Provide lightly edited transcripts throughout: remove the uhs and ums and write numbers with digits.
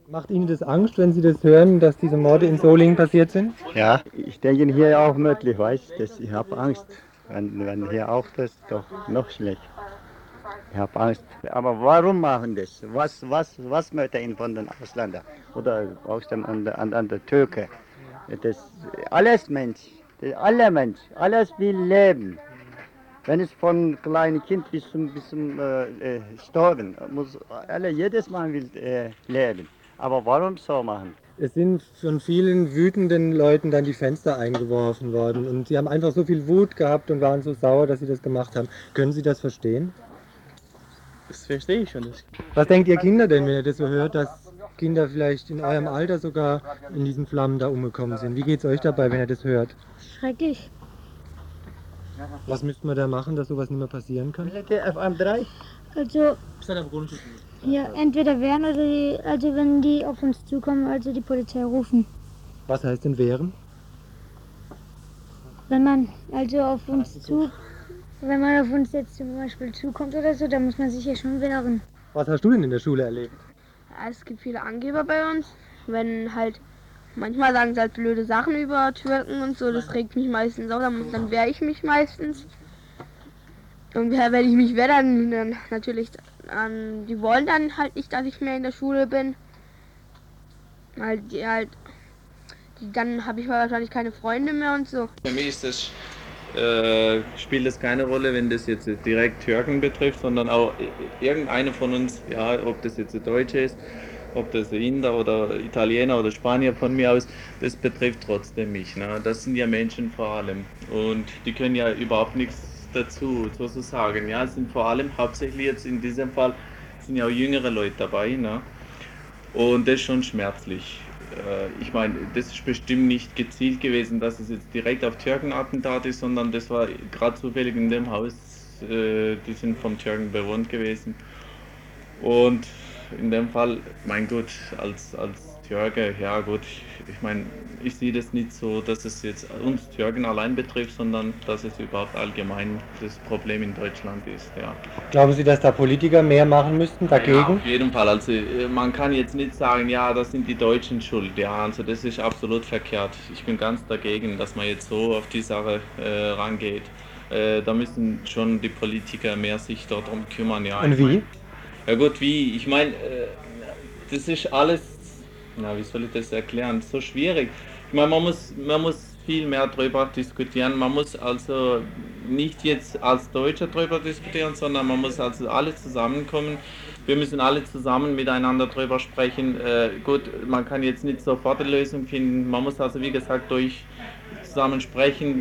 Macht Ihnen das Angst, wenn Sie das hören, dass diese Morde in Solingen passiert sind? Ja, ich denke hier auch möglich, weißt du, ich habe Angst. Wenn hier auch das, doch noch schlecht. Ich habe Angst. Aber warum machen das? Was möchte ihn von den Ausländern oder aus dem an der Türke? Das alles Mensch, alle Mensch, alles will leben. Wenn es von kleinem Kind bis zum Sterben muss, jedes Mal will leben. Aber warum so machen? Es sind von vielen wütenden Leuten dann die Fenster eingeworfen worden und sie haben einfach so viel Wut gehabt und waren so sauer, dass sie das gemacht haben. Können Sie das verstehen? Das verstehe ich schon nicht. Was denkt ihr Kinder denn, wenn ihr das so hört, dass Kinder vielleicht in eurem Alter sogar in diesen Flammen da umgekommen sind? Wie geht es euch dabei, wenn ihr das hört? Schrecklich. Was müsste man da machen, dass sowas nicht mehr passieren kann? FM3? Also, ja, entweder wehren oder also wenn die auf uns zukommen, also die Polizei rufen. Was heißt denn wehren? Wenn man also auf uns wenn man auf uns jetzt zum Beispiel zukommt oder so, dann muss man sich ja schon wehren. Was hast du denn in der Schule erlebt? Ja, es gibt viele Angeber bei uns. Wenn halt, manchmal sagen sie halt blöde Sachen über Türken und so, das regt mich meistens auf, dann wehre ich mich meistens. Und wenn ich mich wehre, dann natürlich, die wollen dann halt nicht, dass ich mehr in der Schule bin. Weil dann habe ich wahrscheinlich keine Freunde mehr und so. Für mich ist das, spielt es keine Rolle, wenn das jetzt direkt Türken betrifft, sondern auch irgendeine von uns, ja, ob das jetzt ein Deutscher ist, ob das ein Inder oder Italiener oder Spanier von mir aus, das betrifft trotzdem mich. Ne? Das sind ja Menschen vor allem und die können ja überhaupt nichts dazu zu sagen. Ja, es sind vor allem hauptsächlich jetzt in diesem Fall sind ja auch jüngere Leute dabei, ne? Und das ist schon schmerzlich. Ich meine, das ist bestimmt nicht gezielt gewesen, dass es jetzt direkt auf Türkenattentat ist, sondern das war gerade zufällig in dem Haus, die sind vom Türken bewohnt gewesen. Und in dem Fall, mein Gott, als Türke, ja gut, ich meine, ich sehe das nicht so, dass es jetzt uns Türken allein betrifft, sondern dass es überhaupt allgemein das Problem in Deutschland ist, ja. Glauben Sie, dass da Politiker mehr machen müssten Ja, dagegen? auf jeden Fall. Also man kann jetzt nicht sagen, ja, das sind die Deutschen schuld. Ja, also das ist absolut verkehrt. Ich bin ganz dagegen, dass man jetzt so auf die Sache rangeht. Da müssen schon die Politiker mehr sich darum kümmern. Ja, Und wie? Ja gut, wie? Ich meine, das ist alles, na, wie soll ich das erklären? So schwierig. Ich meine, man muss viel mehr darüber diskutieren. Man muss also nicht jetzt als Deutscher darüber diskutieren, sondern man muss also alle zusammenkommen. Wir müssen alle zusammen miteinander darüber sprechen. Gut, man kann jetzt nicht sofort eine Lösung finden. Man muss also, wie gesagt, durch zusammen sprechen,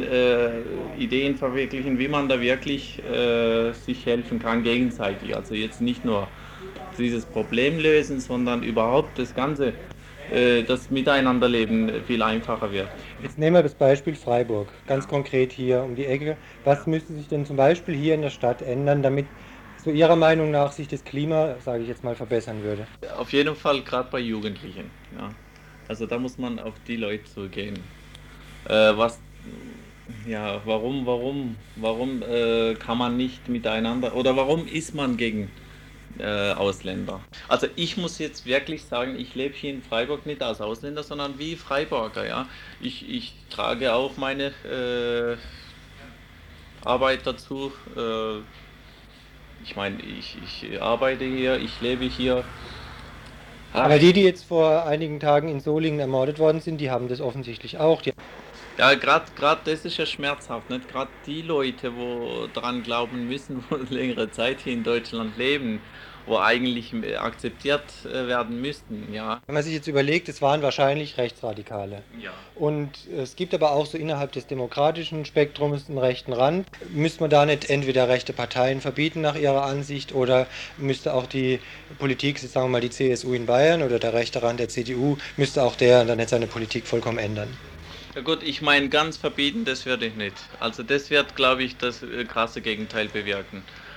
Ideen verwirklichen, wie man da wirklich sich helfen kann gegenseitig. Also jetzt nicht nur dieses Problem lösen, sondern überhaupt das Ganze, das Miteinanderleben viel einfacher wird. Jetzt nehmen wir das Beispiel Freiburg, ganz konkret hier um die Ecke. Was müsste sich denn zum Beispiel hier in der Stadt ändern, damit so Ihrer Meinung nach sich das Klima, sage ich jetzt mal, verbessern würde? Auf jeden Fall gerade bei Jugendlichen. Ja. Also da muss man auf die Leute zugehen. Was, ja, warum kann man nicht miteinander oder warum ist man gegen Ausländer? Also ich muss jetzt wirklich sagen, ich lebe hier in Freiburg nicht als Ausländer, sondern wie Freiburger, ja. Ich trage auch meine Arbeit dazu. Ich meine, ich arbeite hier, ich lebe hier. Aber die jetzt vor einigen Tagen in Solingen ermordet worden sind, die haben das offensichtlich auch. Ja, gerade das ist ja schmerzhaft, nicht? Gerade die Leute, wo dran glauben müssen, wo längere Zeit hier in Deutschland leben, wo eigentlich akzeptiert werden müssten, ja. Wenn man sich jetzt überlegt, es waren wahrscheinlich Rechtsradikale. Ja. Und es gibt aber auch so innerhalb des demokratischen Spektrums einen rechten Rand. Müsste man da nicht entweder rechte Parteien verbieten nach ihrer Ansicht oder müsste auch die Politik, sagen wir mal die CSU in Bayern oder der rechte Rand der CDU, müsste auch der dann nicht seine Politik vollkommen ändern? Ja gut, ich meine, ganz verbieten, das würde ich nicht. Also das wird, glaube ich, das krasse Gegenteil bewirken.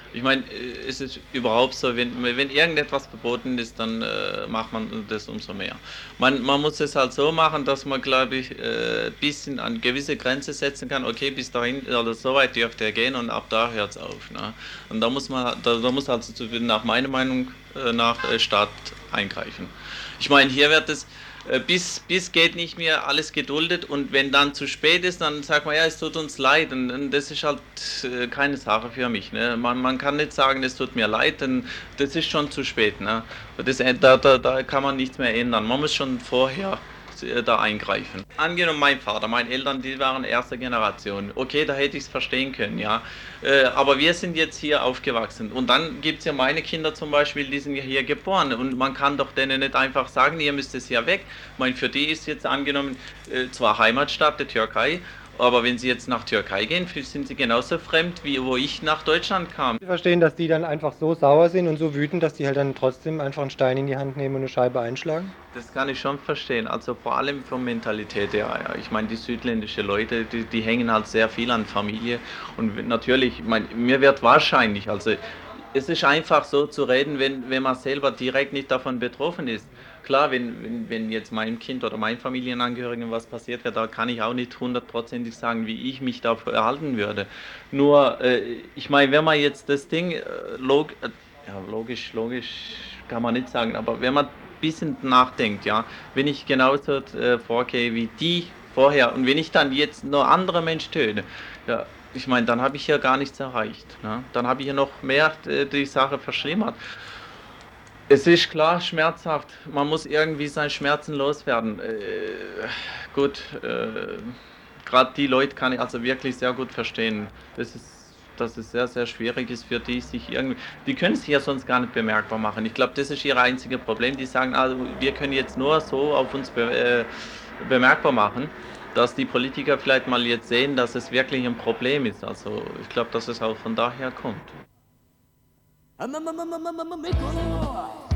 Ich meine, es ist überhaupt so, wenn irgendetwas verboten ist, dann macht man das umso mehr. Man muss es halt so machen, dass man, glaube ich, bisschen an gewisse Grenze setzen kann. Okay, bis dahin oder so weit dürft ihr gehen und ab da hört es auf. Ne? Und da muss also nach meiner Meinung nach Staat eingreifen. Ich meine, hier wird es bis geht nicht mehr alles geduldet und wenn dann zu spät ist, dann sagt man, ja, es tut uns leid und das ist halt keine Sache für mich. Ne? Man kann nicht sagen, es tut mir leid, denn das ist schon zu spät. Ne? Da kann man nichts mehr ändern. Man muss schon vorher da eingreifen. Angenommen, mein Vater, meine Eltern, die waren erste Generation. Okay, da hätte ich es verstehen können, ja. Aber wir sind jetzt hier aufgewachsen. Und dann gibt es ja meine Kinder zum Beispiel, die sind ja hier geboren. Und man kann doch denen nicht einfach sagen, ihr müsst es hier weg. Ich meine, für die ist jetzt angenommen zwar Heimatstadt der Türkei, aber wenn sie jetzt nach Türkei gehen, sind sie genauso fremd, wie wo ich nach Deutschland kam. Sie verstehen, dass die dann einfach so sauer sind und so wütend, dass die halt dann trotzdem einfach einen Stein in die Hand nehmen und eine Scheibe einschlagen? Das kann ich schon verstehen, also vor allem von Mentalität her. Ja. Ich meine, die südländischen Leute, die hängen halt sehr viel an Familie und natürlich, ich meine, mir wird wahrscheinlich, also es ist einfach so zu reden, wenn man selber direkt nicht davon betroffen ist. Klar, wenn jetzt meinem Kind oder meinen Familienangehörigen was passiert wäre, da kann ich auch nicht hundertprozentig sagen, wie ich mich da verhalten würde. Nur, ich meine, wenn man jetzt das Ding, logisch kann man nicht sagen, aber wenn man ein bisschen nachdenkt, ja, wenn ich genauso vorgehe wie die vorher und wenn ich dann jetzt nur andere Menschen töte, ja, ich meine, dann habe ich hier gar nichts erreicht. Ne? Dann habe ich hier noch mehr die Sache verschlimmert. Es ist klar schmerzhaft. Man muss irgendwie seinen Schmerzen loswerden. Gut, gerade die Leute kann ich also wirklich sehr gut verstehen. Dass es sehr, sehr schwierig ist für die, sich irgendwie. Die können es hier sonst gar nicht bemerkbar machen. Ich glaube, das ist ihr einziges Problem. Die sagen, also wir können jetzt nur so auf uns bemerkbar machen, dass die Politiker vielleicht mal jetzt sehen, dass es wirklich ein Problem ist. Also ich glaube, dass es auch von daher kommt.